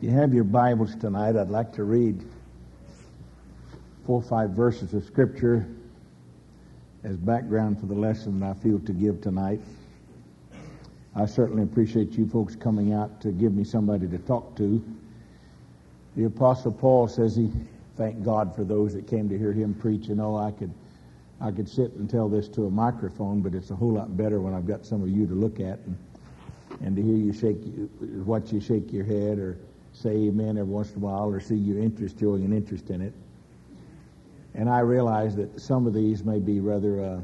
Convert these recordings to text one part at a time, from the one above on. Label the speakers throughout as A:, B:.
A: You have your Bibles tonight. I'd like to read 4 or 5 verses of Scripture as background for the lesson I feel to give tonight. I certainly appreciate you folks coming out to give me somebody to talk to. The Apostle Paul says he thanked God for those that came to hear him preach. You know, I could sit and tell this to a microphone, but it's a whole lot better when I've got some of you to look at and to hear you watch you shake your head or say amen every once in a while or see your interest, showing an interest in it. And I realize that some of these may be rather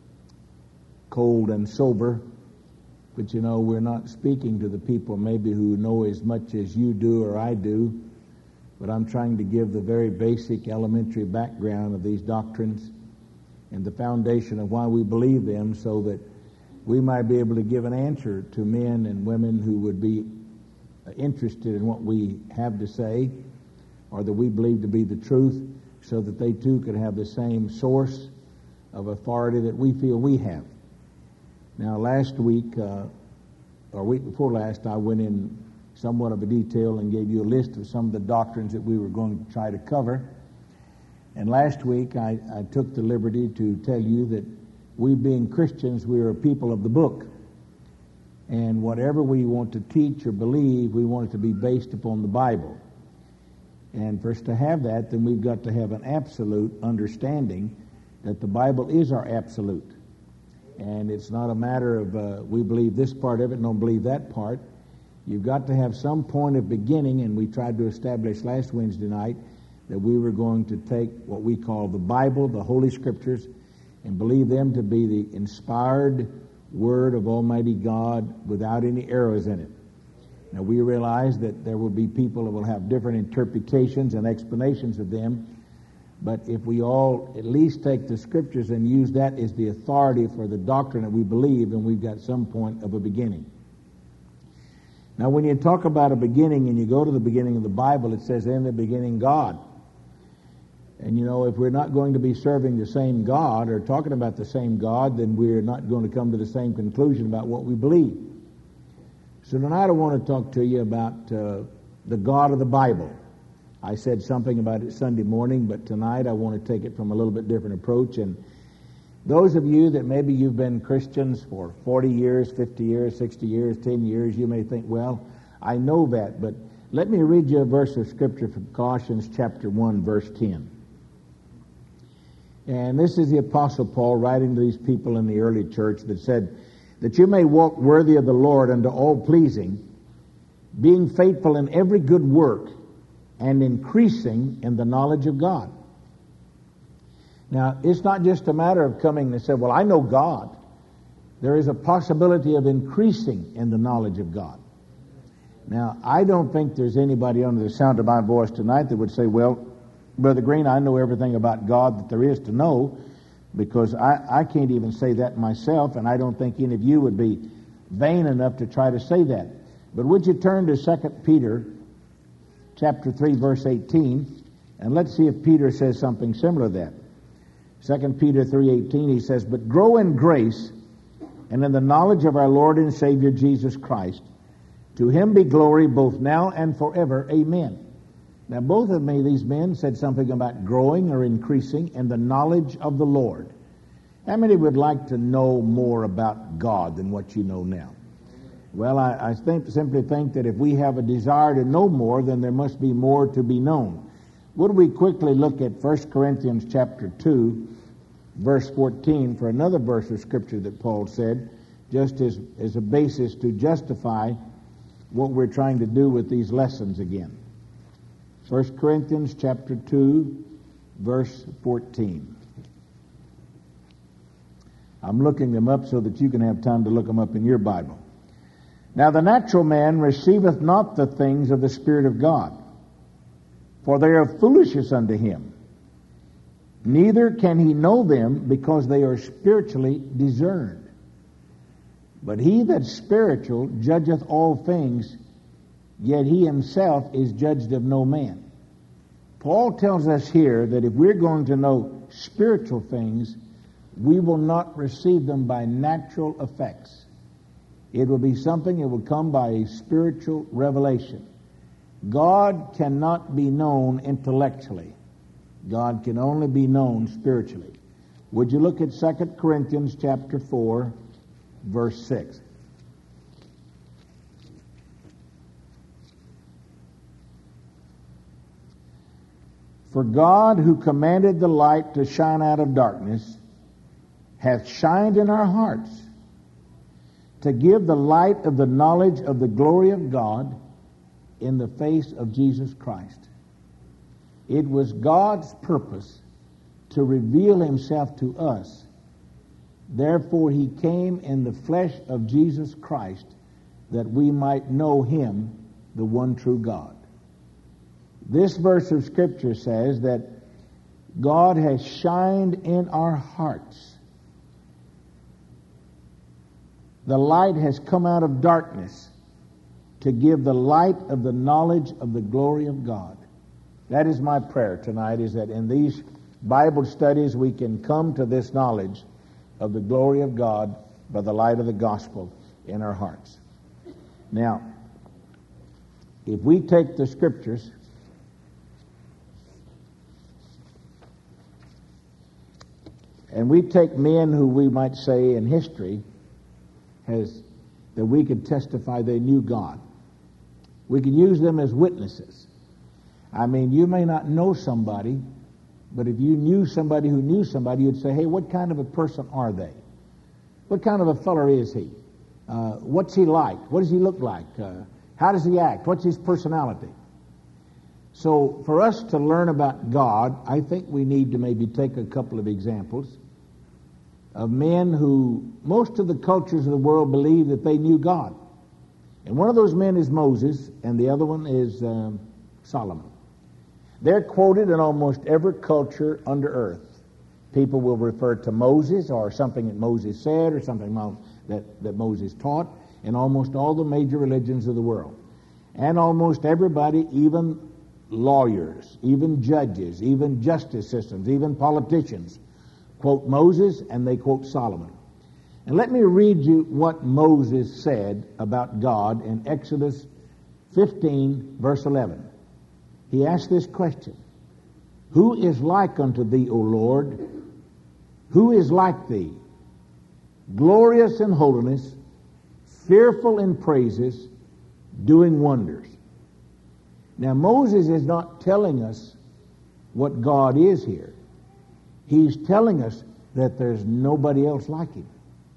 A: cold and sober, but you know, we're not speaking to the people maybe who know as much as you do or I do, but I'm trying to give the very basic elementary background of these doctrines and the foundation of why we believe them, so that we might be able to give an answer to men and women who would be interested in what we have to say or that we believe to be the truth, so that they too could have the same source of authority that we feel we have. Now, last week, or week before last, I went in somewhat of a detail and gave you a list of some of the doctrines that we were going to try to cover. And last week, I took the liberty to tell you that we being Christians, we are a people of the book. And whatever we want to teach or believe, we want it to be based upon the Bible. And for us to have that, then we've got to have an absolute understanding that the Bible is our absolute. And it's not a matter of we believe this part of it, don't believe that part. You've got to have some point of beginning, and we tried to establish last Wednesday night that we were going to take what we call the Bible, the Holy Scriptures, and believe them to be the inspired Word of Almighty God without any errors in it. Now, we realize that there will be people that will have different interpretations and explanations of them, but if we all at least take the Scriptures and use that as the authority for the doctrine that we believe, then we've got some point of a beginning. Now, when you talk about a beginning and you go to the beginning of the Bible, it says, in the beginning, God. And you know, if we're not going to be serving the same God or talking about the same God, then we're not going to come to the same conclusion about what we believe. So tonight I want to talk to you about the God of the Bible. I said something about it Sunday morning, but tonight I want to take it from a little bit different approach. And those of you that maybe you've been Christians for 40 years, 50 years, 60 years, 10 years, you may think, well, I know that, but let me read you a verse of Scripture from Colossians chapter 1, verse 10. And this is the Apostle Paul writing to these people in the early church that said, that you may walk worthy of the Lord unto all pleasing, being faithful in every good work and increasing in the knowledge of God. Now, it's not just a matter of coming and say, well, I know God. There is a possibility of increasing in the knowledge of God. Now, I don't think there's anybody under the sound of my voice tonight that would say, well, Brother Green, I know everything about God that there is to know, because I can't even say that myself, and I don't think any of you would be vain enough to try to say that. But would you turn to 2 Peter chapter 3, verse 18, and let's see if Peter says something similar to that. 2 Peter 3:18, he says, but grow in grace and in the knowledge of our Lord and Savior Jesus Christ. To him be glory both now and forever. Amen. Now, both of these men said something about growing or increasing in the knowledge of the Lord. How many would like to know more about God than what you know now? Well, I simply think that if we have a desire to know more, then there must be more to be known. Would we quickly look at 1 Corinthians chapter 2, verse 14, for another verse of Scripture that Paul said, just as a basis to justify what we're trying to do with these lessons again. 1 Corinthians chapter 2, verse 14. I'm looking them up so that you can have time to look them up in your Bible. Now the natural man receiveth not the things of the Spirit of God, for they are foolishness unto him. Neither can he know them, because they are spiritually discerned. But he that's spiritual judgeth all things, yet he himself is judged of no man. Paul tells us here that if we're going to know spiritual things, we will not receive them by natural effects. It will be something that will come by a spiritual revelation. God cannot be known intellectually. God can only be known spiritually. Would you look at 2 Corinthians chapter 4, verse 6? For God, who commanded the light to shine out of darkness, hath shined in our hearts to give the light of the knowledge of the glory of God in the face of Jesus Christ. It was God's purpose to reveal himself to us. Therefore he came in the flesh of Jesus Christ, that we might know him, the one true God. This verse of Scripture says that God has shined in our hearts. The light has come out of darkness to give the light of the knowledge of the glory of God. That is my prayer tonight, is that in these Bible studies we can come to this knowledge of the glory of God by the light of the gospel in our hearts. Now, if we take the Scriptures and we take men who we might say in history that we could testify they knew God. We could use them as witnesses. I mean, you may not know somebody, but if you knew somebody who knew somebody, you'd say, hey, what kind of a person are they? What kind of a feller is he? What's he like? What does he look like? How does he act? What's his personality? So for us to learn about God, I think we need to maybe take a couple of examples of men who, most of the cultures of the world believe that they knew God. And one of those men is Moses, and the other one is Solomon. They're quoted in almost every culture under earth. People will refer to Moses or something that Moses said or something that Moses taught in almost all the major religions of the world. And almost everybody, even lawyers, even judges, even justice systems, even politicians, quote Moses and they quote Solomon. And let me read you what Moses said about God in Exodus 15, verse 11. He asked this question: Who is like unto thee, O Lord? Who is like thee? Glorious in holiness, fearful in praises, doing wonders. Now Moses is not telling us what God is here. He's telling us that there's nobody else like him.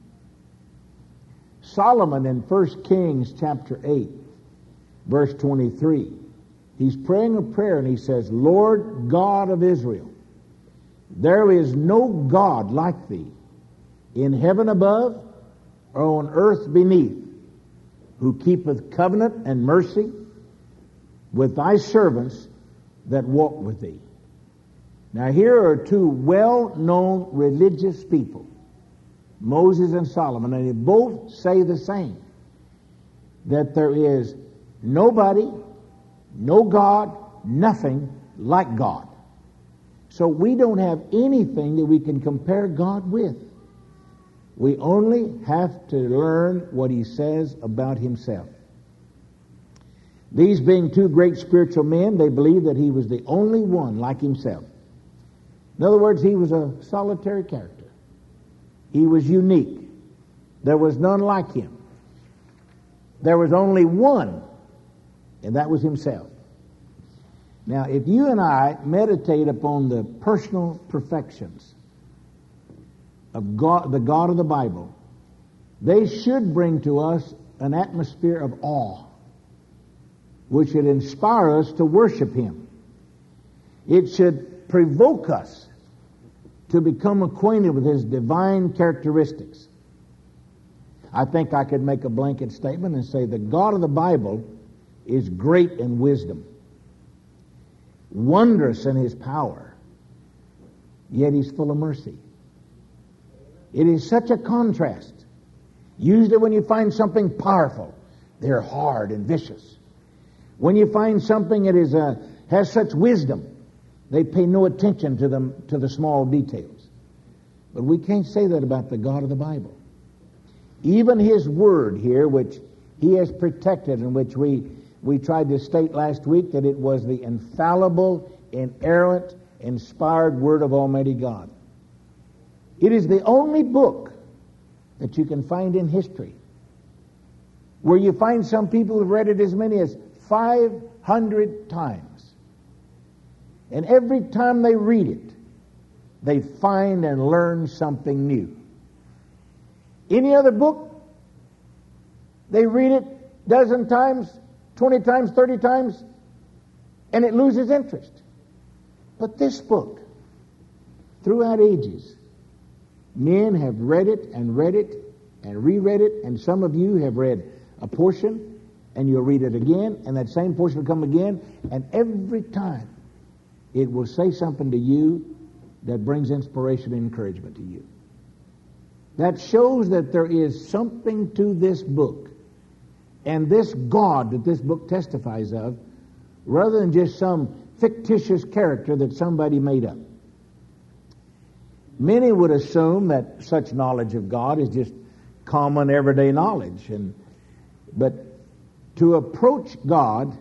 A: Solomon in 1 Kings chapter 8, verse 23, he's praying a prayer and he says, Lord God of Israel, there is no God like thee in heaven above or on earth beneath, who keepeth covenant and mercy with thy servants that walk with thee. Now here are two well-known religious people, Moses and Solomon, and they both say the same, that there is nobody, no God, nothing like God. So we don't have anything that we can compare God with. We only have to learn what he says about himself. These being two great spiritual men, they believed that he was the only one like himself. In other words, he was a solitary character. He was unique. There was none like him. There was only one, and that was himself. Now, if you and I meditate upon the personal perfections of God, the God of the Bible, they should bring to us an atmosphere of awe, which should inspire us to worship him. It should provoke us to become acquainted with his divine characteristics. I think I could make a blanket statement and say the God of the Bible is great in wisdom, wondrous in his power, yet he's full of mercy. It is such a contrast. Usually when you find something powerful, they're hard and vicious. When you find something that has such wisdom, they pay no attention to the small details. But we can't say that about the God of the Bible. Even his word here, which he has protected and which we We tried to state last week that it was the infallible, inerrant, inspired Word of Almighty God. It is the only book that you can find in history where you find some people who've read it as many as 500 times. And every time they read it, they find and learn something new. Any other book, they read it a dozen times, 20 times, 30 times, and it loses interest. But this book, throughout ages, men have read it and reread it, and some of you have read a portion, and you'll read it again, and that same portion will come again, and every time it will say something to you that brings inspiration and encouragement to you. That shows that there is something to this book, and this God that this book testifies of, rather than just some fictitious character that somebody made up. Many would assume that such knowledge of God is just common everyday knowledge, but to approach God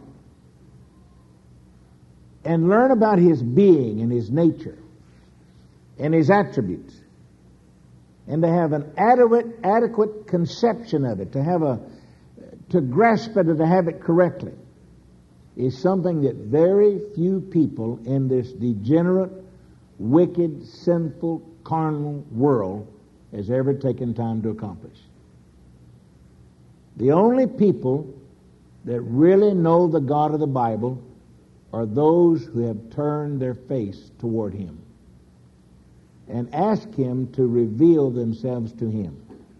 A: and learn about His being and His nature and His attributes, and to have an adequate conception of it, to grasp it and to have it correctly, is something that very few people in this degenerate, wicked, sinful, carnal world has ever taken time to accomplish. The only people that really know the God of the Bible are those who have turned their face toward Him and ask Him to reveal themselves to Him.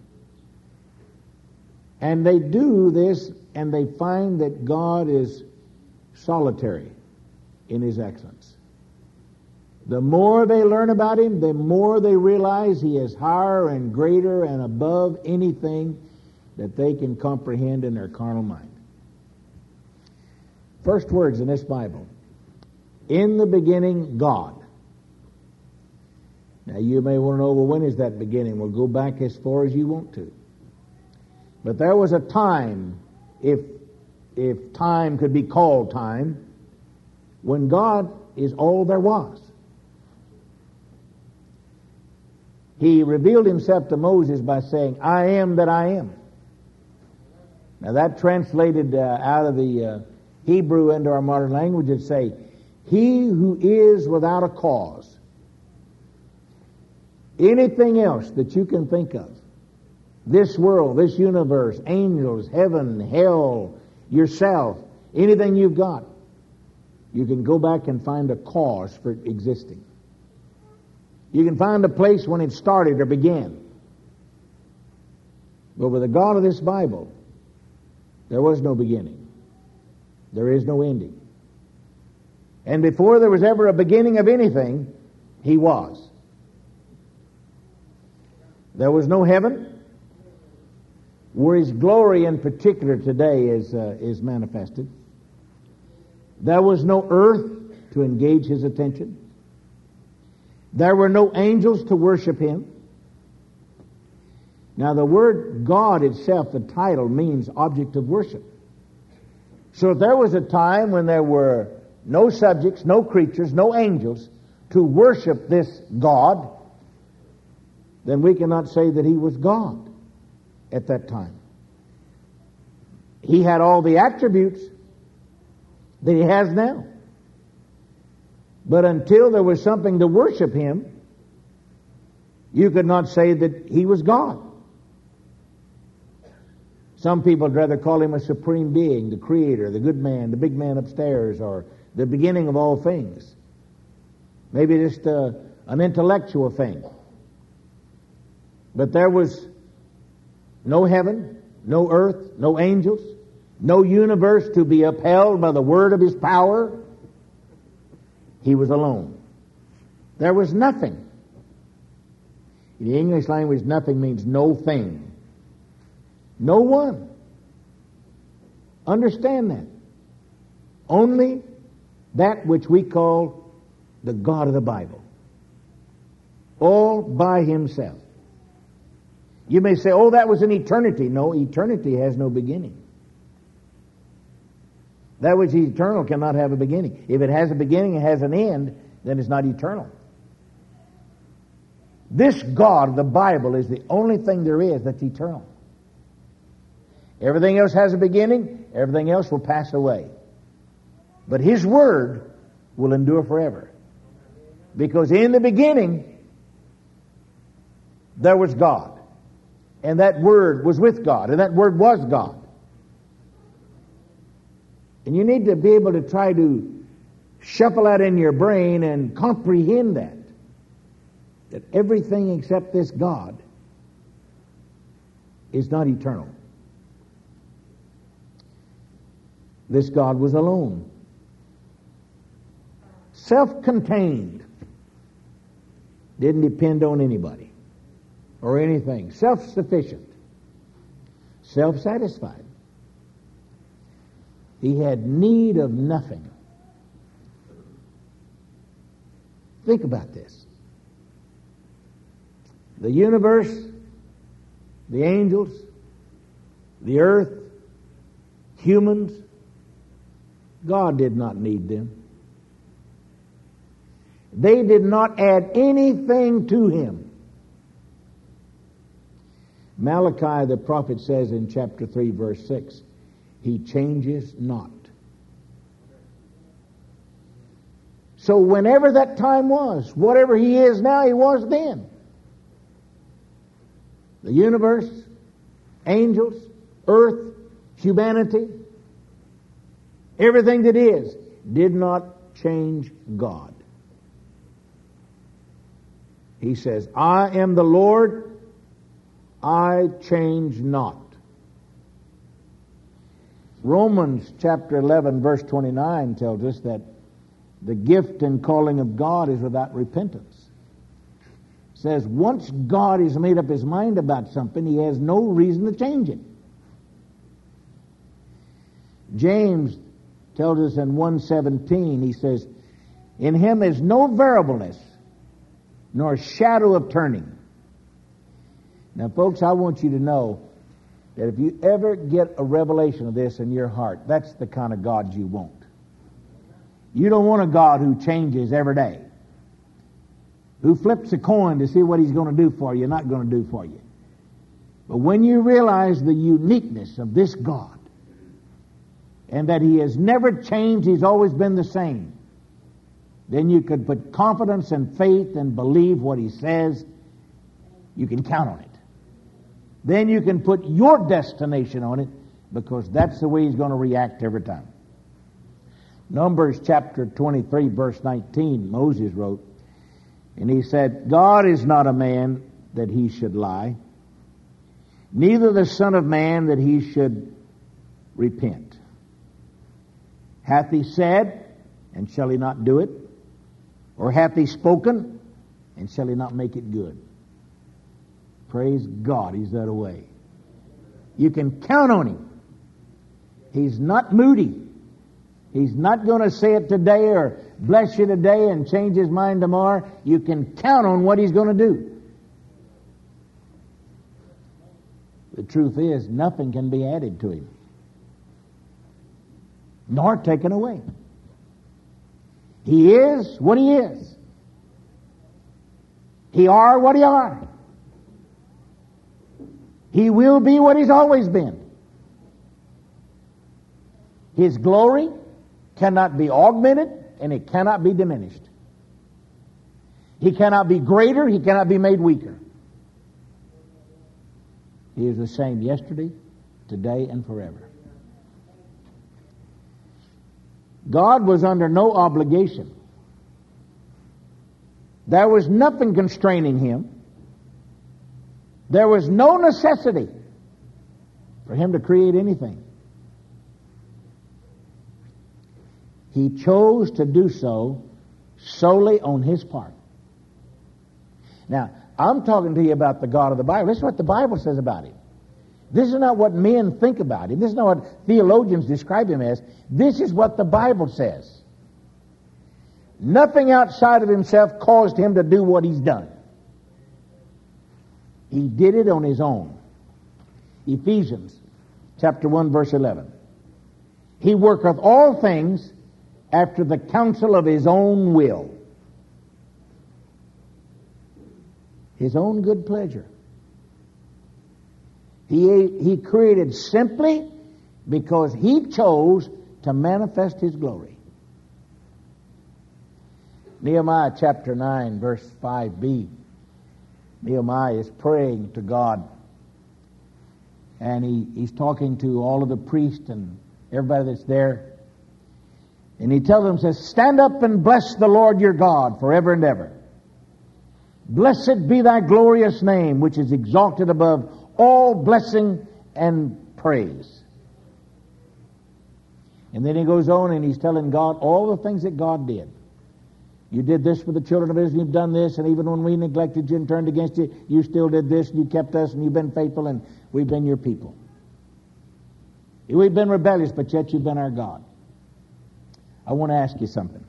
A: And they do this, and they find that God is solitary in His excellence. The more they learn about Him, the more they realize He is higher and greater and above anything that they can comprehend in their carnal mind. First words in this Bible: in the beginning, God. Now you may want to know, well, when is that beginning? We'll go back as far as you want to. But there was a time, if time could be called time, when God is all there was. He revealed Himself to Moses by saying, I am that I am. Now that translated out of the Hebrew into our modern language would say, He who is without a cause. Anything else that you can think of, this world, this universe, angels, heaven, hell, yourself, anything you've got, you can go back and find a cause for it existing. You can find a place when it started or began. But with the God of this Bible, there was no beginning. There is no ending. And before there was ever a beginning of anything, He was. There was no heaven, where His glory in particular today is manifested. There was no earth to engage His attention. There were no angels to worship Him. Now the word God itself, the title, means object of worship. So if there was a time when there were no subjects, no creatures, no angels to worship this God, then we cannot say that He was God at that time. He had all the attributes that He has now. But until there was something to worship Him, you could not say that He was God. Some people would rather call Him a supreme being, the Creator, the good man, the big man upstairs, or the beginning of all things. Maybe just an intellectual thing. But there was no heaven, no earth, no angels, no universe to be upheld by the word of His power. He was alone. There was nothing. In the English language, nothing means no thing. No one. Understand that. Only that which we call the God of the Bible. All by Himself. You may say, oh, that was in eternity. No, eternity has no beginning. That which is eternal cannot have a beginning. If it has a beginning, it has an end, then it's not eternal. This God, the Bible, is the only thing there is that's eternal. Everything else has a beginning, everything else will pass away. But His Word will endure forever. Because in the beginning, there was God. And that Word was with God. And that Word was God. And you need to be able to try to shuffle that in your brain and comprehend that. That everything except this God is not eternal. This God was alone. Self-contained. Didn't depend on anybody or anything. Self-sufficient. Self-satisfied. He had need of nothing. Think about this. The universe, the angels, the earth, humans, God did not need them. They did not add anything to Him. Malachi the prophet says in chapter 3 verse 6, He changes not. So whenever that time was, whatever He is now, He was then. The universe, angels, earth, humanity, everything that is, did not change God. He says, I am the Lord, I change not. Romans chapter 11 verse 29 tells us that the gift and calling of God is without repentance. It says once God has made up His mind about something, He has no reason to change it. James tells us in 1:17, he says, in Him is no variableness, nor shadow of turning. Now, folks, I want you to know that if you ever get a revelation of this in your heart, that's the kind of God you want. You don't want a God who changes every day, who flips a coin to see what He's going to do for you, not going to do for you. But when you realize the uniqueness of this God, and that He has never changed, He's always been the same, then you could put confidence and faith and believe what He says. You can count on it. Then you can put your destination on it, because that's the way He's going to react every time. Numbers chapter 23 verse 19, Moses wrote, and he said, God is not a man that He should lie, neither the Son of Man that He should repent. Hath He said, and shall He not do it? Or hath He spoken, and shall He not make it good? Praise God, He's that way. You can count on Him. He's not moody. He's not going to say it today or bless you today and change His mind tomorrow. You can count on what He's going to do. The truth is, nothing can be added to Him, nor taken away. He is what He is. He are what He are. He will be what He's always been. His glory cannot be augmented, and it cannot be diminished. He cannot be greater, He cannot be made weaker. He is the same yesterday, today, and forever. God was under no obligation. There was nothing constraining Him. There was no necessity for Him to create anything. He chose to do so solely on His part. Now, I'm talking to you about the God of the Bible. This is what the Bible says about Him. This is not what men think about Him. This is not what theologians describe Him as. This is what the Bible says. Nothing outside of Himself caused Him to do what He's done. He did it on His own. Ephesians chapter 1 verse 11. He worketh all things after the counsel of His own will. His own good pleasure. He created simply because He chose to manifest His glory. Nehemiah chapter 9, verse 5b. Nehemiah is praying to God. And he's talking to all of the priests and everybody that's there. And he tells them, says, stand up and bless the Lord your God forever and ever. Blessed be thy glorious name, which is exalted above all blessing and praise. And then he goes on and he's telling God all the things that God did. You did this for the children of Israel, you've done this, and even when we neglected you and turned against you, you still did this, and you kept us, and you've been faithful, and we've been your people. We've been rebellious, but yet you've been our God. I want to ask you something.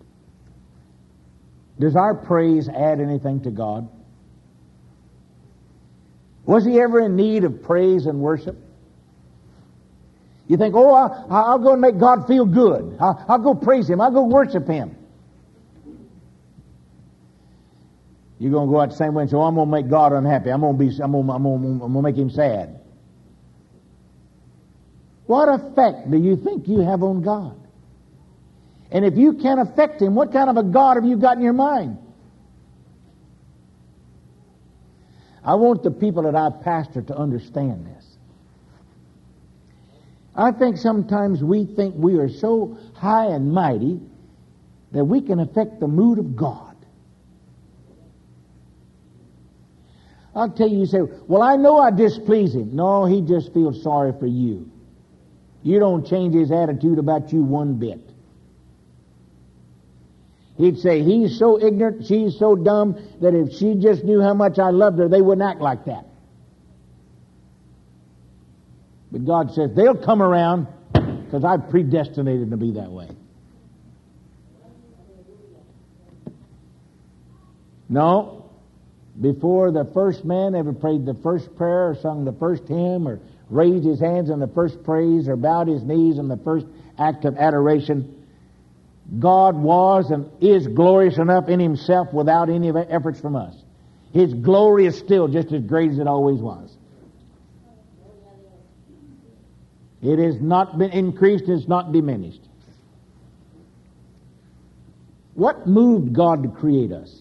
A: Does our praise add anything to God? Was He ever in need of praise and worship? You think, oh, I'll go and make God feel good. I'll go praise Him. I'll go worship Him. You're going to go out the same way and say, oh, I'm going to make God unhappy. I'm going to make Him sad. What effect do you think you have on God? And if you can't affect Him, what kind of a God have you got in your mind? I want the people that I pastor to understand this. I think sometimes we think we are so high and mighty that we can affect the mood of God. I'll tell you, you say, well, I know I displease Him. No, He just feels sorry for you. You don't change His attitude about you one bit. He'd say, he's so ignorant, she's so dumb, that if she just knew how much I loved her, they wouldn't act like that. But God says, they'll come around because I've predestinated them to be that way. No. Before the first man ever prayed the first prayer or sung the first hymn or raised his hands in the first praise or bowed his knees in the first act of adoration, God was and is glorious enough in Himself without any efforts from us. His glory is still just as great as it always was. It has not been increased, it's not diminished. What moved God to create us?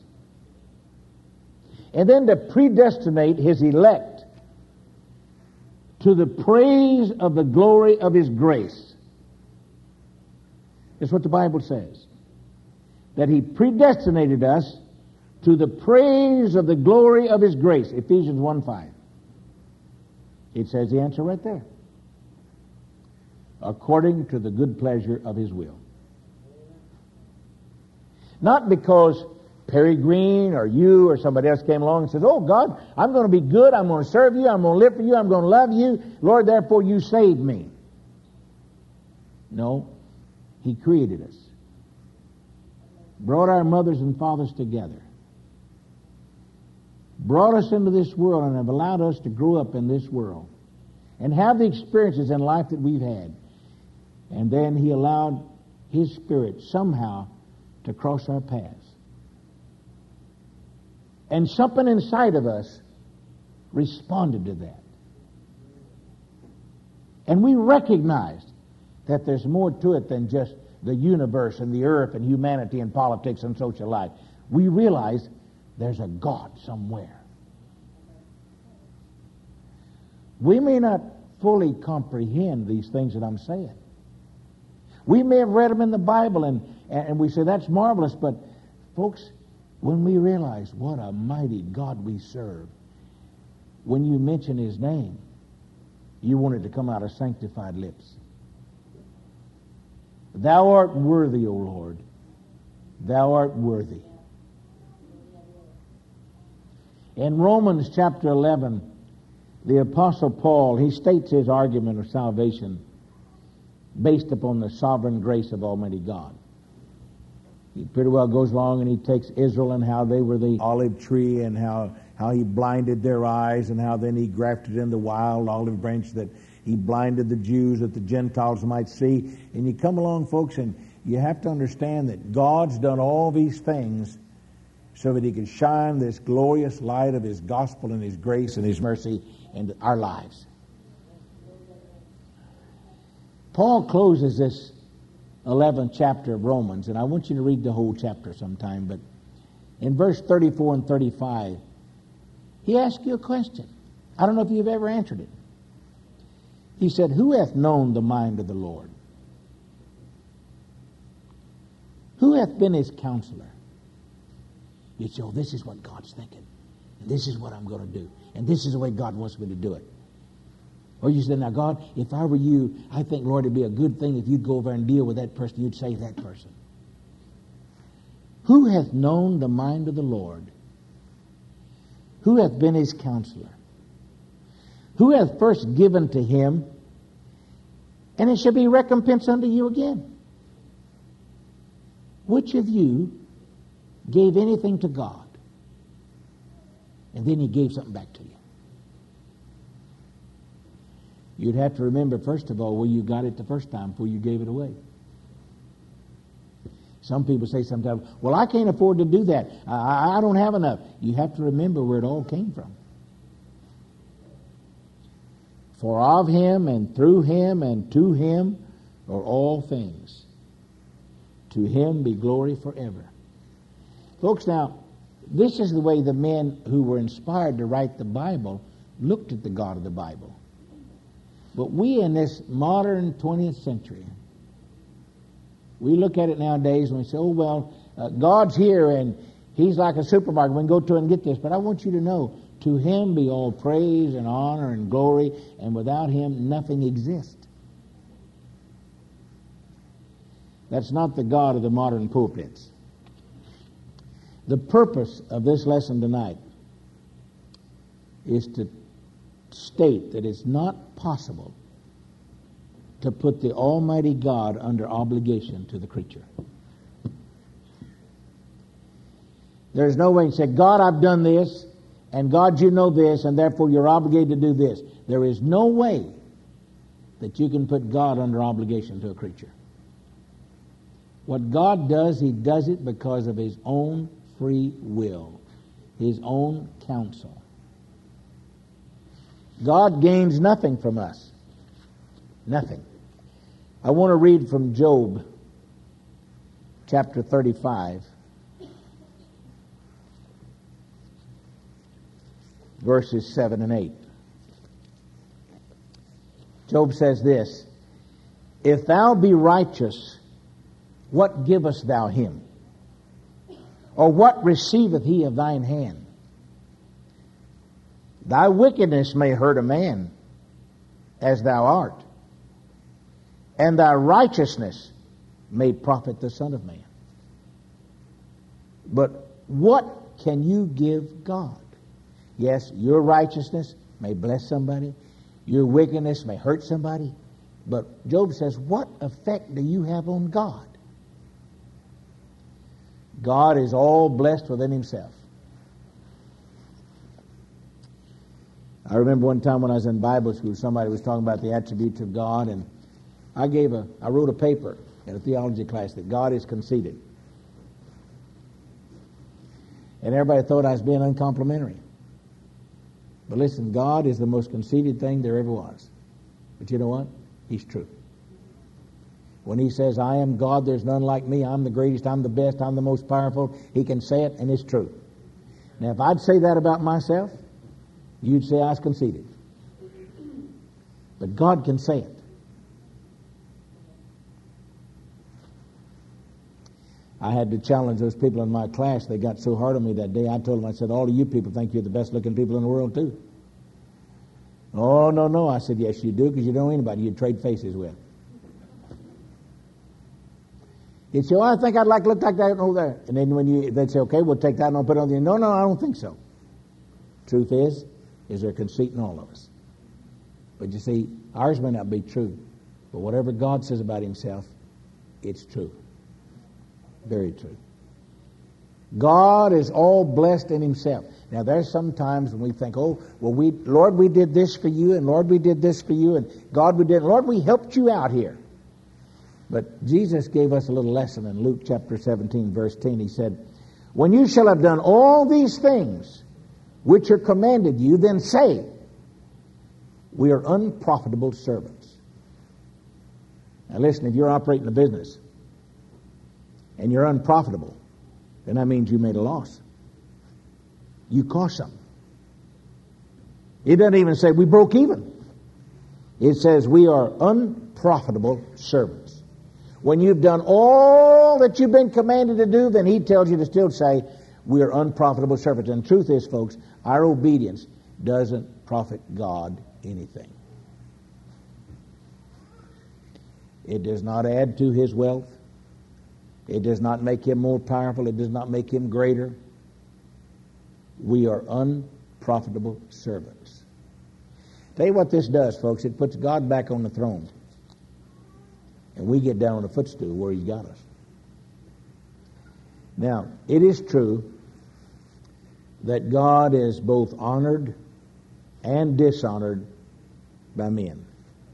A: And then to predestinate His elect to the praise of the glory of His grace. That's what the Bible says. That He predestinated us to the praise of the glory of His grace. Ephesians 1:5. It says the answer right there. According to the good pleasure of His will. Not because Perry Green or you or somebody else came along and says, oh God, I'm going to be good, I'm going to serve you, I'm going to live for you, I'm going to love you, Lord, therefore you saved me. No, He created us. Brought our mothers and fathers together. Brought us into this world and have allowed us to grow up in this world. And have the experiences in life that we've had. And then He allowed His Spirit somehow to cross our paths. And something inside of us responded to that. And we recognized that there's more to it than just the universe and the earth and humanity and politics and social life. We realize there's a God somewhere. We may not fully comprehend these things that I'm saying. We may have read them in the Bible and we say that's marvelous, but folks, when we realize what a mighty God we serve, when you mention His name, you want it to come out of sanctified lips. Thou art worthy, O Lord. Thou art worthy. In Romans chapter 11, the Apostle Paul, he states his argument of salvation based upon the sovereign grace of Almighty God. He pretty well goes along and he takes Israel and how they were the olive tree and how He blinded their eyes and how then He grafted in the wild olive branch that He blinded the Jews that the Gentiles might see. And you come along, folks, and you have to understand that God's done all these things so that He can shine this glorious light of His gospel and His grace and His mercy into our lives. Paul closes this 11th chapter of Romans, and I want you to read the whole chapter sometime, but in verse 34 and 35, he asks you a question. I don't know if you've ever answered it. He said, "Who hath known the mind of the Lord? Who hath been His counselor?" You say, "Oh, this is what God's thinking, and this is what I'm going to do, and this is the way God wants me to do it." Or you say, "Now, God, if I were you, I think, Lord, it'd be a good thing if you'd go over and deal with that person. You'd save that person." Who hath known the mind of the Lord? Who hath been His counselor? Who hath first given to Him, and it shall be recompense unto you again? Which of you gave anything to God, and then He gave something back to you? You'd have to remember, first of all, where you got it the first time before you gave it away. Some people say sometimes, "Well, I can't afford to do that. I don't have enough." You have to remember where it all came from. For of Him and through Him and to Him are all things. To Him be glory forever. Folks, now, this is the way the men who were inspired to write the Bible looked at the God of the Bible. But we in this modern 20th century, we look at it nowadays and we say, "Oh, well, God's here and He's like a supermarket. We can go to and get this." But I want you to know, to Him be all praise and honor and glory, and without Him nothing exists. That's not the God of the modern pulpits. The purpose of this lesson tonight is to state that it's not possible to put the Almighty God under obligation to the creature. There's no way to say, "God, I've done this, and God, you know this, and therefore you're obligated to do this." There is no way that you can put God under obligation to a creature. What God does, He does it because of His own free will, His own counsel. God gains nothing from us. Nothing. I want to read from Job, chapter 35, verses 7 and 8. Job says this, "If thou be righteous, what givest thou him? Or what receiveth he of thine hand? Thy wickedness may hurt a man, as thou art, and thy righteousness may profit the Son of Man. But what can you give God?" Yes, your righteousness may bless somebody. Your wickedness may hurt somebody. But Job says, what effect do you have on God? God is all blessed within Himself. I remember one time when I was in Bible school, somebody was talking about the attributes of God, and I wrote a paper in a theology class that God is conceited. And everybody thought I was being uncomplimentary. But listen, God is the most conceited thing there ever was. But you know what? He's true. When He says, "I am God, there's none like me, I'm the greatest, I'm the best, I'm the most powerful," He can say it, and it's true. Now, if I'd say that about myself, you'd say I was conceited. But God can say it. I had to challenge those people in my class. They got so hard on me that day. I told them, I said, "All of you people think you're the best looking people in the world too." "Oh, no." I said, "Yes, you do, because you don't know anybody you'd trade faces with." You'd say, "Oh, I think I'd like to look like that over there." And then they'd say, "Okay, we'll take that and I'll put it on the end." No, I don't think so. Truth is there conceit in all of us. But you see, ours may not be true. But whatever God says about Himself, it's true. Very true. God is all blessed in himself. Now, there's some times when we think, oh, well, Lord, we did this for you, and Lord, we did this for you, and God, Lord, we helped you out here. But Jesus gave us a little lesson in Luke chapter 17, verse 10. He said, when you shall have done all these things which are commanded you, then say, we are unprofitable servants. Now listen, if you're operating a business and you're unprofitable, then that means you made a loss. You cost something. It doesn't even say we broke even. It says we are unprofitable servants. When you've done all that you've been commanded to do, then he tells you to still say we are unprofitable servants. And the truth is, folks, our obedience doesn't profit God anything. It does not add to his wealth. It does not make him more powerful. It does not make him greater. We are unprofitable servants. Tell you what this does, folks. It puts God back on the throne. And we get down on the footstool where he's got us. Now, it is true that God is both honored and dishonored by men.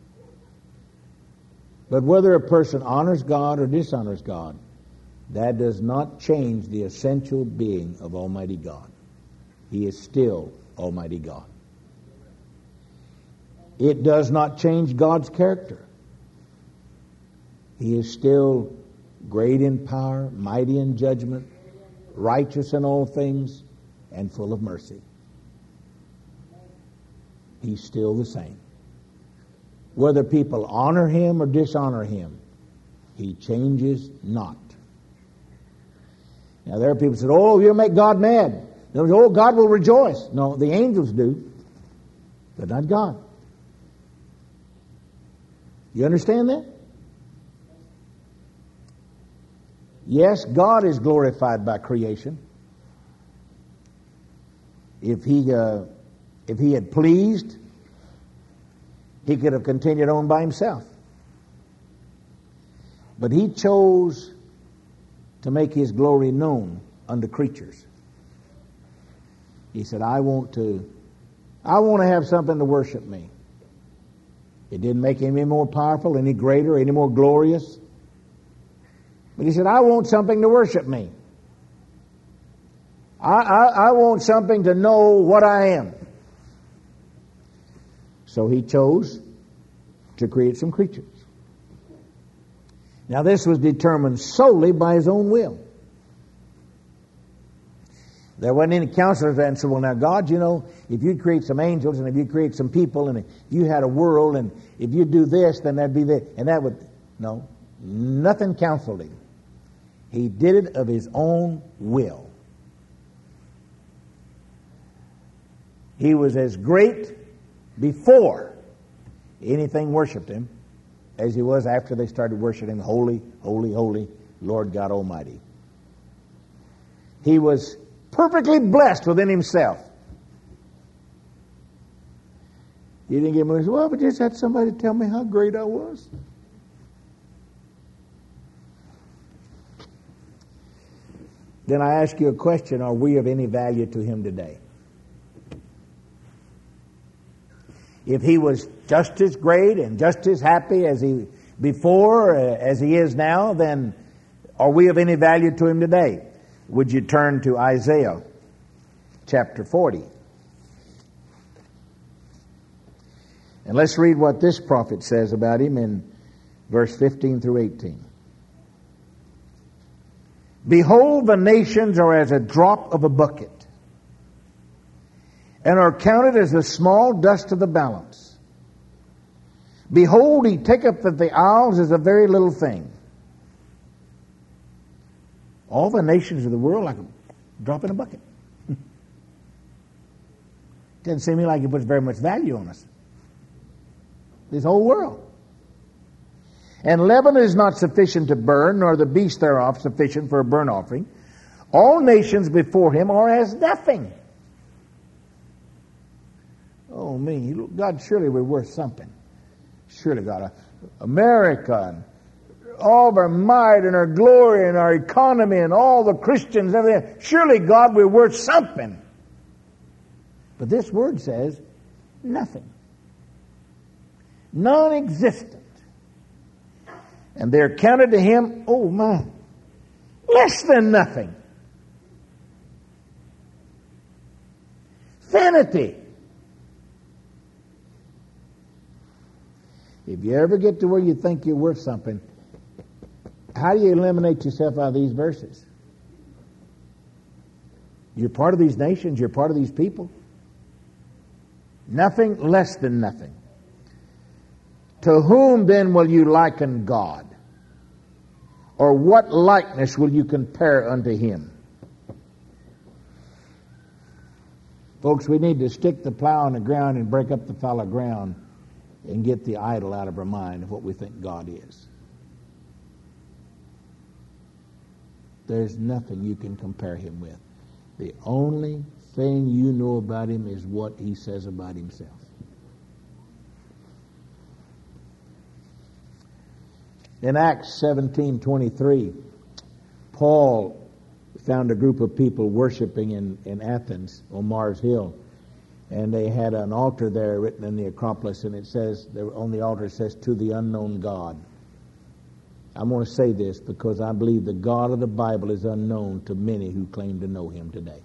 A: But whether a person honors God or dishonors God, that does not change the essential being of Almighty God. He is still Almighty God. It does not change God's character. He is still great in power, mighty in judgment, righteous in all things, and full of mercy. He's still the same. Whether people honor him or dishonor him, he changes not. Now there are people who say, oh, you'll make God mad. Oh, God will rejoice. No, the angels do, but not God. You understand that? Yes, God is glorified by creation. If he had pleased, he could have continued on by himself. But he chose to make his glory known unto creatures. He said, I want to have something to worship me. It didn't make him any more powerful, any greater, any more glorious. But he said, I want something to worship me. I want something to know what I am. So he chose to create some creatures. Now this was determined solely by his own will. There wasn't any counselors that said, well, now God, you know, if you create some angels and if you create some people and if you had a world and if you do this, then that'd be this. And that would, no, nothing counseled him. He did it of his own will. He was as great before anything worshipped him as he was after they started worshiping the holy, holy, holy Lord God Almighty. He was perfectly blessed within himself. He didn't get me, well, but just had somebody tell me how great I was. Then I ask you a question, are we of any value to him today? If he was just as great and just as happy as he before, as he is now, then are we of any value to him today? Would you turn to Isaiah chapter 40? And let's read what this prophet says about him in verse 15 through 18. Behold, the nations are as a drop of a bucket, and are counted as the small dust of the balance. Behold, he taketh of the isles as a very little thing. All the nations of the world like a drop in a bucket. Doesn't seem like he puts very much value on us. This whole world. And Lebanon is not sufficient to burn, nor the beast thereof sufficient for a burnt offering. All nations before him are as nothing. Oh, me. God, surely we're worth something. Surely, God. America, and all of our might and our glory and our economy and all the Christians and everything, surely, God, we're worth something. But this word says nothing. Non-existent. And they're counted to him, oh my, less than nothing. Vanity. If you ever get to where you think you're worth something, how do you eliminate yourself out of these verses? You're part of these nations. You're part of these people. Nothing less than nothing. To whom then will you liken God? Or what likeness will you compare unto him? Folks, we need to stick the plow in the ground and break up the fallow ground and get the idol out of our mind of what we think God is. There's nothing you can compare him with. The only thing you know about him is what he says about himself. In Acts 17:23, Paul found a group of people worshiping in Athens on Mars Hill, and they had an altar there written in the Acropolis, and it says, on the altar it says, to the unknown God. I'm going to say this because I believe the God of the Bible is unknown to many who claim to know him today.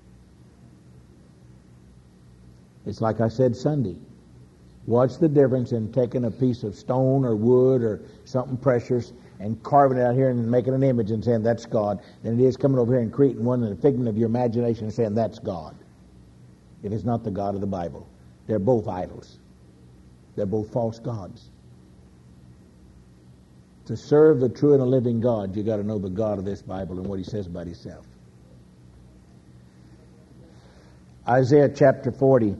A: It's like I said Sunday. What's the difference in taking a piece of stone or wood or something precious and carving it out here and making an image and saying that's God, than it is coming over here and creating one in a figment of your imagination and saying that's God? It is not the God of the Bible. They're both idols. They're both false gods. To serve the true and the living God, you got to know the God of this Bible and what he says about himself. Isaiah chapter 40.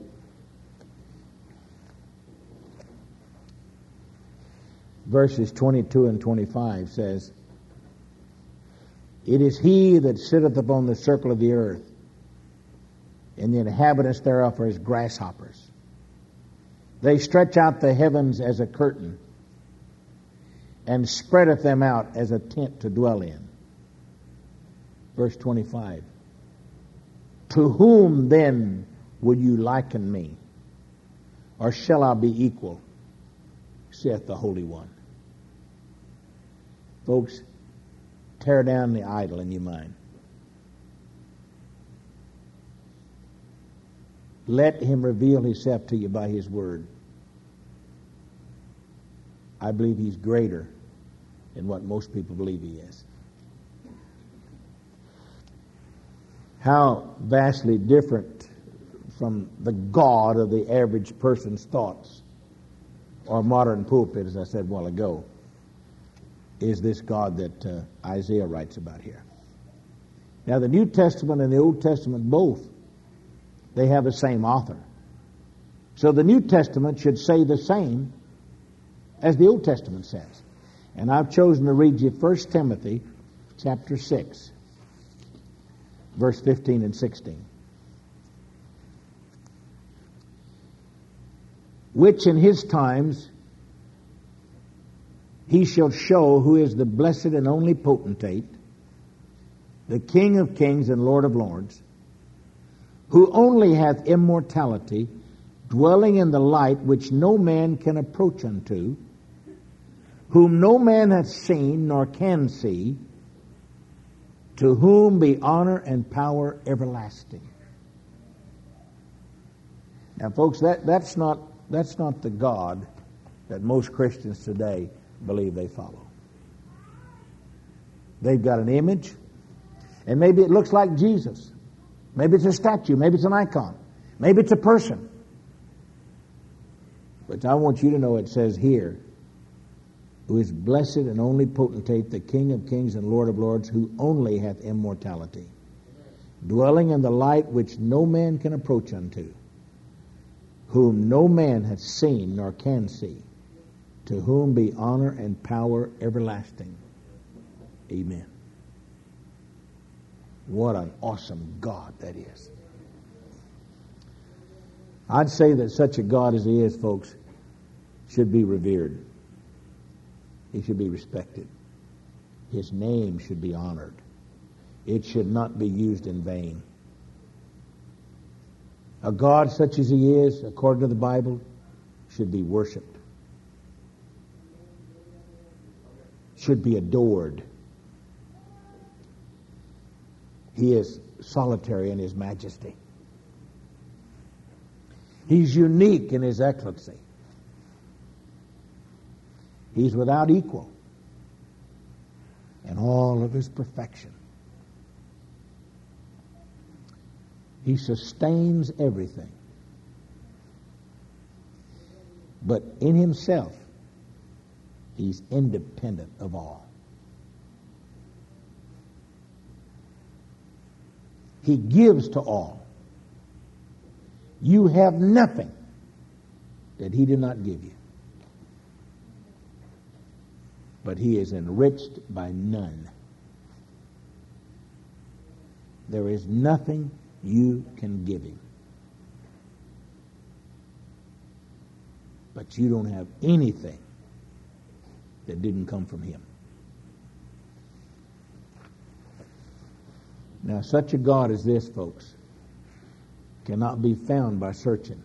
A: Verses 22 and 25 says, it is he that sitteth upon the circle of the earth, and the inhabitants thereof are as grasshoppers. They stretch out the heavens as a curtain, and spreadeth them out as a tent to dwell in. Verse 25. To whom then will you liken me? Or shall I be equal? Saith the Holy One. Folks, tear down the idol in your mind. Let him reveal himself to you by his word. I believe he's greater than what most people believe he is. How vastly different from the God of the average person's thoughts or modern pulpit, as I said a while ago, is this God that Isaiah writes about here. Now, the New Testament and the Old Testament both, they have the same author. So the New Testament should say the same as the Old Testament says. And I've chosen to read you 1 Timothy chapter 6, verse 15 and 16. Which in his times he shall show who is the blessed and only potentate, the King of kings and Lord of lords, who only hath immortality, dwelling in the light which no man can approach unto, whom no man hath seen nor can see, to whom be honor and power everlasting. Now, folks, that's not the God that most Christians today believe they follow. They've got an image, and maybe it looks like Jesus. Maybe it's a statue. Maybe it's an icon. Maybe it's a person. But I want you to know it says here, who is blessed and only potentate, the King of kings and Lord of lords, who only hath immortality, dwelling in the light which no man can approach unto, whom no man hath seen nor can see, to whom be honor and power everlasting. Amen. What an awesome God that is. I'd say that such a God as he is, folks, should be revered. He should be respected. His name should be honored. It should not be used in vain. A God such as He is, according to the Bible, should be worshiped, should be adored. He is solitary in His majesty. He's unique in His excellency. He's without equal in all of His perfection. He sustains everything. But in Himself, He's independent of all. He gives to all. You have nothing that He did not give you. But He is enriched by none. There is nothing you can give Him. But you don't have anything that didn't come from Him. Now, such a God as this, folks, cannot be found by searching.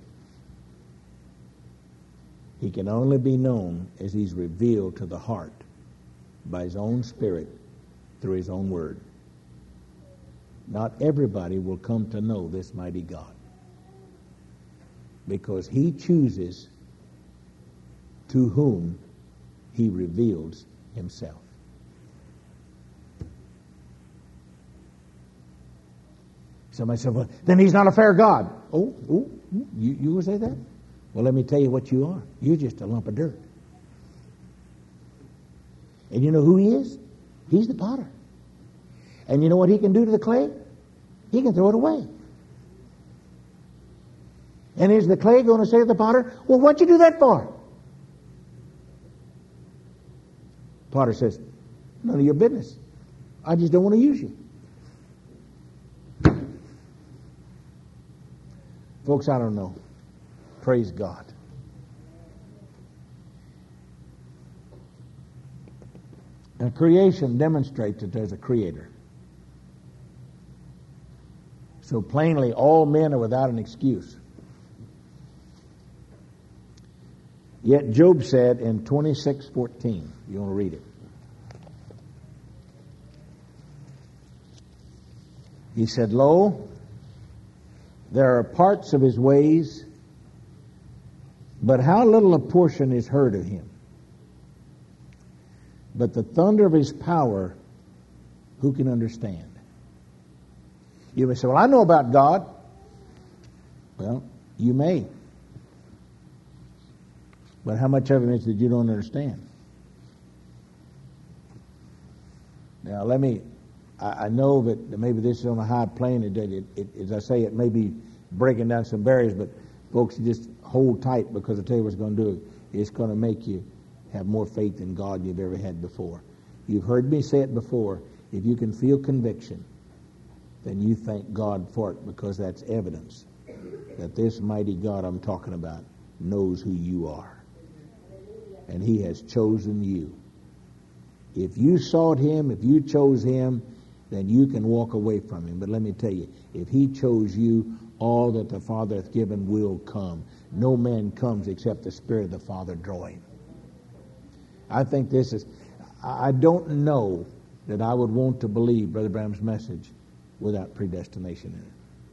A: He can only be known as He's revealed to the heart by His own Spirit through His own Word. Not everybody will come to know this mighty God, because He chooses to whom He reveals Himself. Somebody said, well, then He's not a fair God. You will say that? Well, let me tell you what you are. You're just a lump of dirt. And you know who He is? He's the potter. And you know what He can do to the clay? He can throw it away. And is the clay going to say to the potter, well, what'd you do that for? Potter says, none of your business. I just don't want to use you. Folks, I don't know. Praise God. And creation demonstrates that there's a Creator. So plainly, all men are without an excuse. Yet Job said in 26:14, you want to read it? He said, lo, there are parts of His ways, but how little a portion is heard of Him. But the thunder of His power, who can understand? You may say, well, I know about God. Well, you may. But how much of Him is that you don't understand? Now, I know that maybe this is on a high plane. As I say, it may be breaking down some barriers, but folks, just hold tight, because I'll tell you what's going to do. It's going to make you have more faith in God than you've ever had before. You've heard me say it before. If you can feel conviction, then you thank God for it, because that's evidence that this mighty God I'm talking about knows who you are. And He has chosen you. If you sought Him, if you chose Him, then you can walk away from Him. But let me tell you, if He chose you, all that the Father hath given will come. No man comes except the Spirit of the Father draw him. I think I don't know that I would want to believe Brother Branham's message without predestination in it.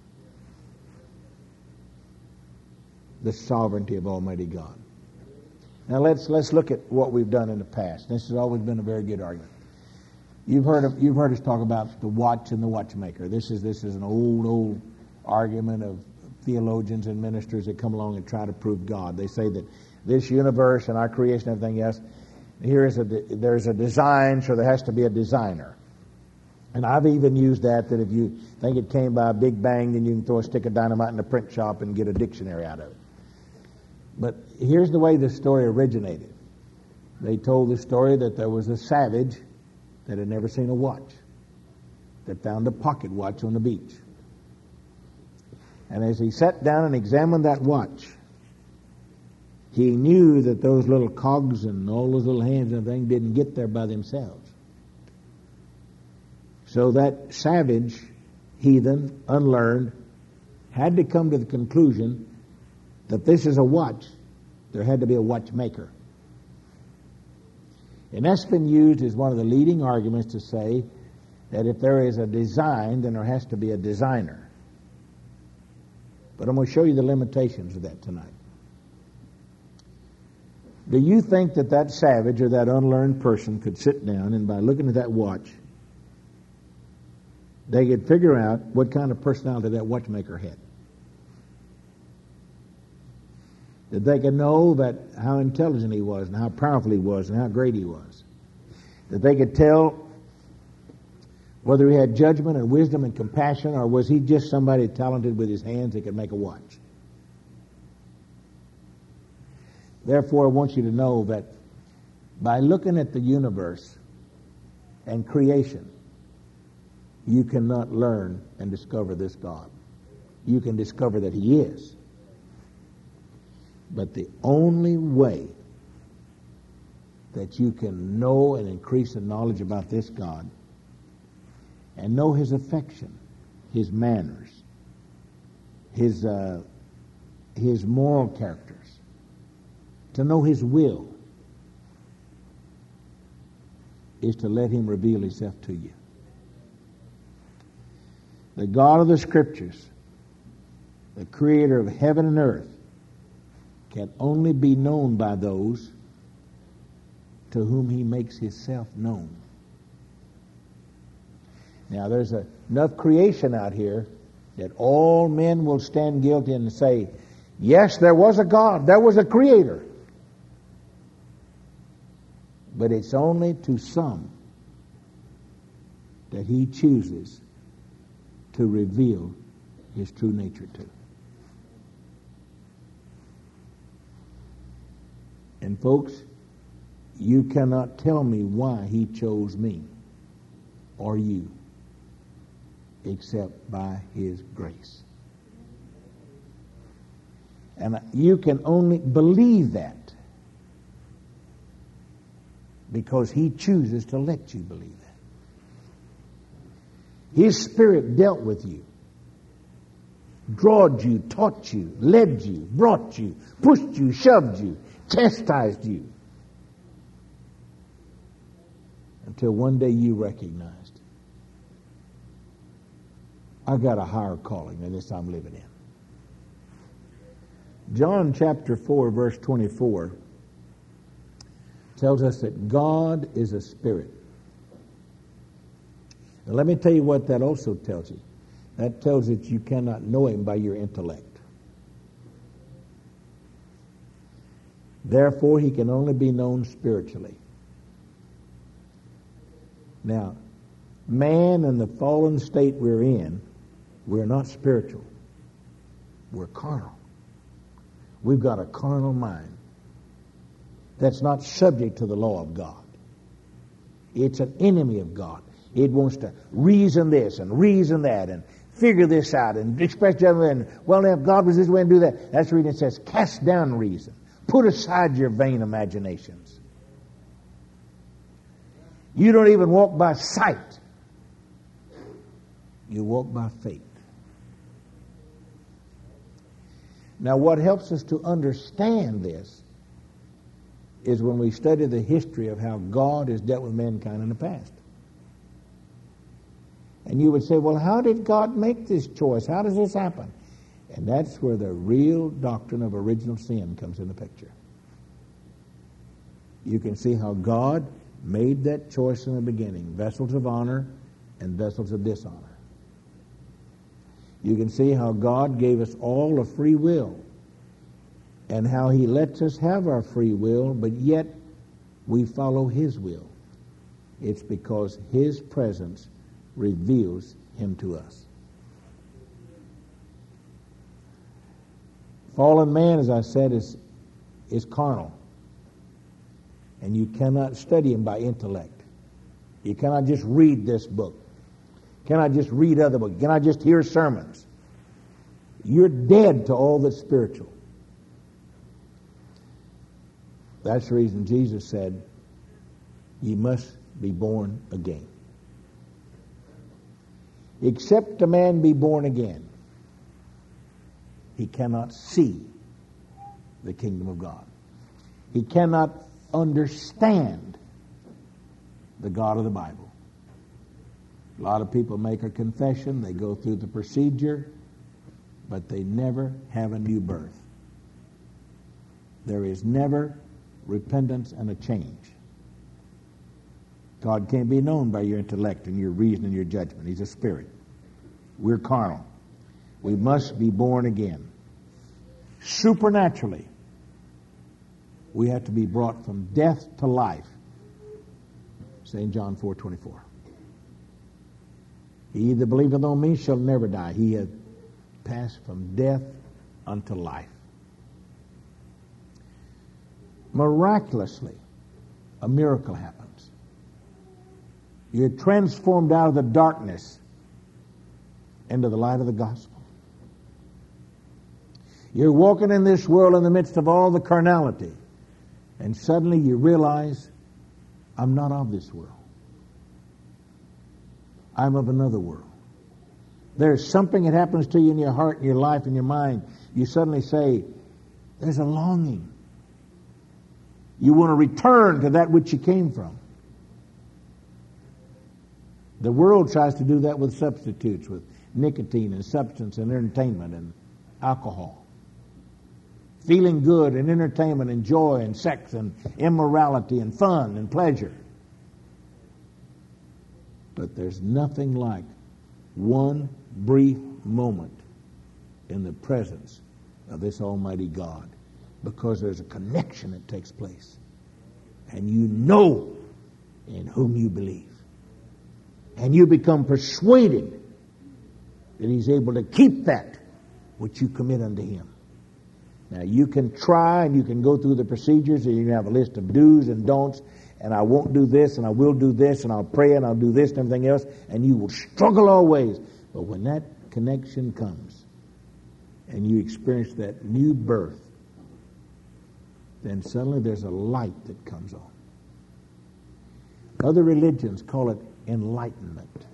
A: The sovereignty of Almighty God. Now let's look at what we've done in the past. This has always been a very good argument. You've heard us talk about the watch and the watchmaker. This is an old argument of theologians and ministers that come along and try to prove God. They say that this universe and our creation and everything else, there's a design, so there has to be a designer. And I've even used that if you think it came by a big bang, then you can throw a stick of dynamite in the print shop and get a dictionary out of it. But here's the way this story originated. They told the story that there was a savage that had never seen a watch, that found a pocket watch on the beach. And as he sat down and examined that watch, he knew that those little cogs and all those little hands and everything didn't get there by themselves. So that savage, heathen, unlearned, had to come to the conclusion that this is a watch. There had to be a watchmaker. And that's been used as one of the leading arguments to say that if there is a design, then there has to be a designer. But I'm going to show you the limitations of that tonight. Do you think that that savage or that unlearned person could sit down and by looking at that watch, they could figure out what kind of personality that watchmaker had? That they could know that how intelligent he was and how powerful he was and how great he was. That they could tell whether he had judgment and wisdom and compassion, or was he just somebody talented with his hands that could make a watch. Therefore, I want you to know that by looking at the universe and creation, you cannot learn and discover this God. You can discover that he is. But the only way that you can know and increase the knowledge about this God and know his affection, his manners, his moral characters, to know his will, is to let him reveal himself to you. The God of the Scriptures, the creator of heaven and earth, can only be known by those to whom he makes himself known. Now, there's enough creation out here that all men will stand guilty and say, yes, there was a God, there was a creator. But it's only to some that he chooses to reveal his true nature to. And folks, you cannot tell me why he chose me or you except by his grace. And you can only believe that because he chooses to let you believe that. His Spirit dealt with you, drawed you, taught you, led you, brought you, pushed you, shoved you, chastised you, until one day you recognized, I got a higher calling than this I'm living in. John chapter 4, verse 24 tells us that God is a spirit. Now let me tell you what that also tells you. That tells that you cannot know him by your intellect. Therefore, he can only be known spiritually. Now, man in the fallen state we're in, we're not spiritual. We're carnal. We've got a carnal mind that's not subject to the law of God. It's an enemy of God. It wants to reason this and reason that and figure this out and express the other. And, well, if God was this way and do that. That's the reason it says, cast down reason. Put aside your vain imaginations. You don't even walk by sight. You walk by faith. Now, what helps us to understand this is when we study the history of how God has dealt with mankind in the past. And you would say, well, how did God make this choice? How does this happen? And that's where the real doctrine of original sin comes in the picture. You can see how God made that choice in the beginning, vessels of honor and vessels of dishonor. You can see how God gave us all a free will and how he lets us have our free will, but yet we follow his will. It's because his presence reveals him to us. Fallen man, as I said, is carnal. And you cannot study him by intellect. You cannot just read this book. You cannot just read other books. You cannot just hear sermons. You're dead to all that's spiritual. That's the reason Jesus said, ye must be born again. Except a man be born again, he cannot see the kingdom of God. He cannot understand the God of the Bible. A lot of people make a confession, they go through the procedure, but they never have a new birth. There is never repentance and a change. God can't be known by your intellect and your reason and your judgment. He's a spirit. We're carnal. We must be born again. Supernaturally, we have to be brought from death to life. St. John 4:24. He that believeth on me shall never die. He hath passed from death unto life. Miraculously, a miracle happens. You're transformed out of the darkness into the light of the gospel. You're walking in this world in the midst of all the carnality, and suddenly you realize, I'm not of this world. I'm of another world. There's something that happens to you in your heart, in your life, in your mind. You suddenly say, there's a longing. You want to return to that which you came from. The world tries to do that with substitutes, with nicotine and substance and entertainment and alcohol. Feeling good and entertainment and joy and sex and immorality and fun and pleasure. But there's nothing like one brief moment in the presence of this Almighty God, because there's a connection that takes place. And you know in whom you believe. And you become persuaded that He's able to keep that which you commit unto Him. Now, you can try and you can go through the procedures and you can have a list of do's and don'ts, and I won't do this and I will do this and I'll pray and I'll do this and everything else, and you will struggle always. But when that connection comes and you experience that new birth, then suddenly there's a light that comes on. Other religions call it enlightenment.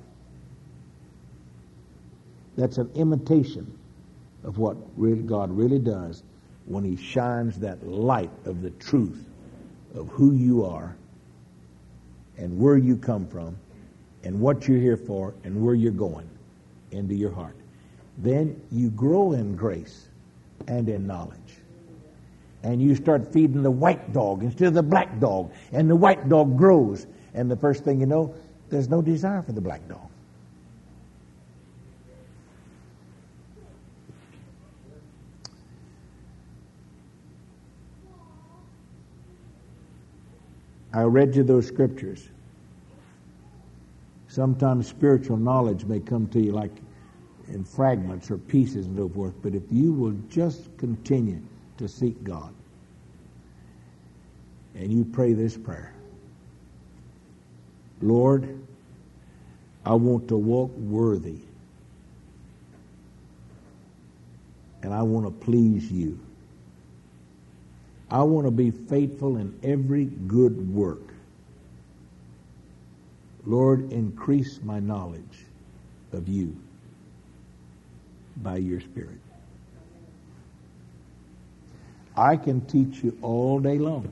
A: That's an imitation of what God really does when He shines that light of the truth of who you are and where you come from and what you're here for and where you're going into your heart. Then you grow in grace and in knowledge. And you start feeding the white dog instead of the black dog. And the white dog grows. And the first thing you know, there's no desire for the black dog. I read you those scriptures. Sometimes spiritual knowledge may come to you like in fragments or pieces and so forth. But if you will just continue to seek God, and you pray this prayer, Lord, I want to walk worthy, and I want to please you. I want to be faithful in every good work. Lord, increase my knowledge of you by your Spirit. I can teach you all day long.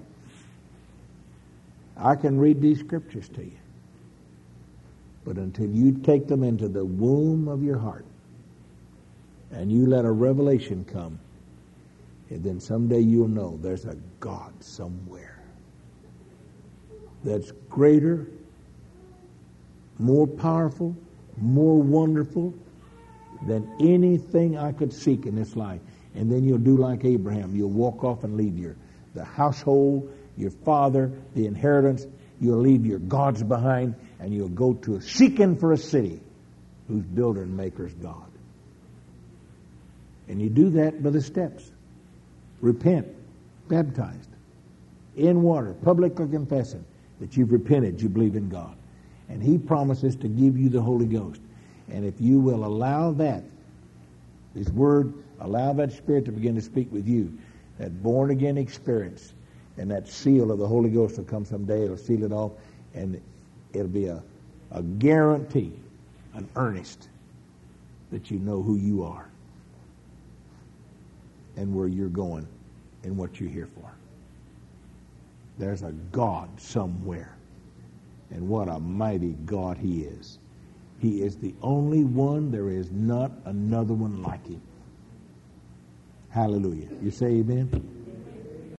A: I can read these scriptures to you. But until you take them into the womb of your heart and you let a revelation come, and then someday you'll know there's a God somewhere that's greater, more powerful, more wonderful than anything I could seek in this life. And then you'll do like Abraham. You'll walk off and leave the household, your father, the inheritance. You'll leave your gods behind, and you'll go to seeking for a city whose builder and maker is God. And you do that by the steps. Repent, baptized, in water, publicly confessing that you've repented, you believe in God. And He promises to give you the Holy Ghost. And if you will allow that, His Word, allow that Spirit to begin to speak with you, that born-again experience, and that seal of the Holy Ghost will come someday. It'll seal it off, and it'll be a guarantee, an earnest that you know who you are and where you're going and what you're here for. There's a God somewhere, and what a mighty God He is. He is the only one. There is not another one like Him. Hallelujah. You say amen?